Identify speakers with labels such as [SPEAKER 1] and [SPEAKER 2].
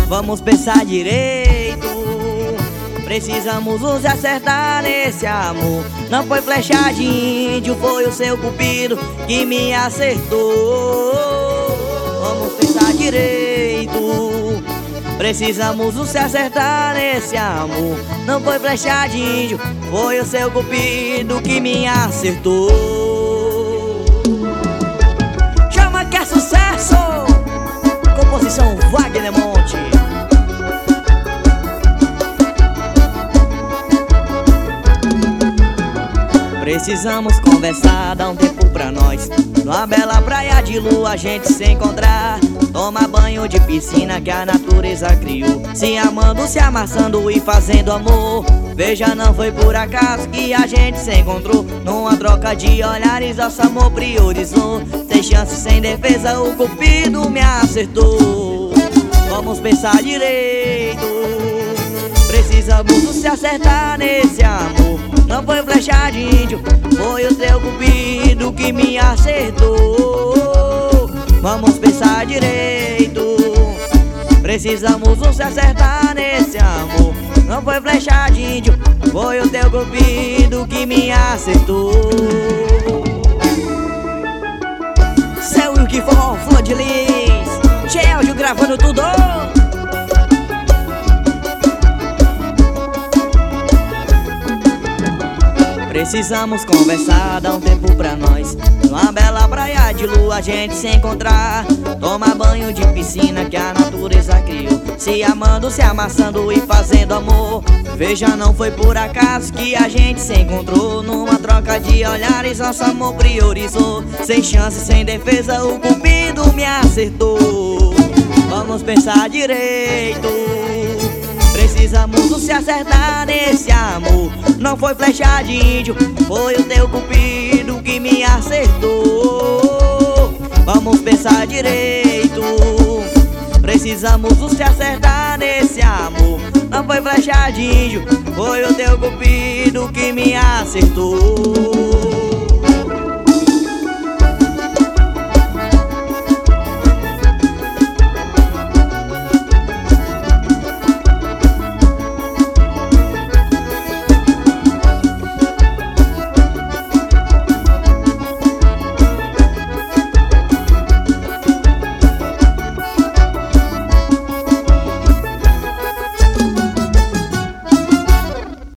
[SPEAKER 1] Vamos pensar direito. Precisamos nos acertar nesse amor. Não foi flecha de índio, foi o seu cupido que me acertou. Vamos pensar direito. Precisamos nos acertar nesse amor. Não foi flecha de índio, foi o seu cupido que me acertou. Chama que é sucesso! Composição Wagner Monte. Precisamos conversar, dar um tempo pra nós. Numa bela praia de lua a gente se encontrar. Tomar banho de piscina que a natureza criou. Se amando, se amassando e fazendo amor. Veja, não foi por acaso que a gente se encontrou. Numa troca de olhares nosso amor priorizou. Sem chance, sem defesa, o cupido me acertou. Vamos pensar direito. Precisamos se acertar nesse amor. Não foi flecha de índio, foi o teu cupido que me acertou. Vamos pensar direito. Precisamos nos acertar nesse amor. Não foi flecha de índio, foi o teu cupido que me acertou. Seu Wilkie Forró, Flor de Lis, Chelsea gravando tudo. Precisamos conversar, dar um tempo pra nós. Numa bela praia de lua a gente se encontrar. Tomar banho de piscina que a natureza criou. Se amando, se amassando e fazendo amor. Veja, não foi por acaso que a gente se encontrou. Numa troca de olhares nosso amor priorizou. Sem chance, sem defesa, o cupido me acertou. Vamos pensar direito. Precisamos nos se acertar nesse amor. Não foi flecha de índio, foi o teu cupido que me acertou. Vamos pensar direito. Precisamos nos se acertar nesse amor. Não foi flecha de índio, foi o teu cupido que me acertou.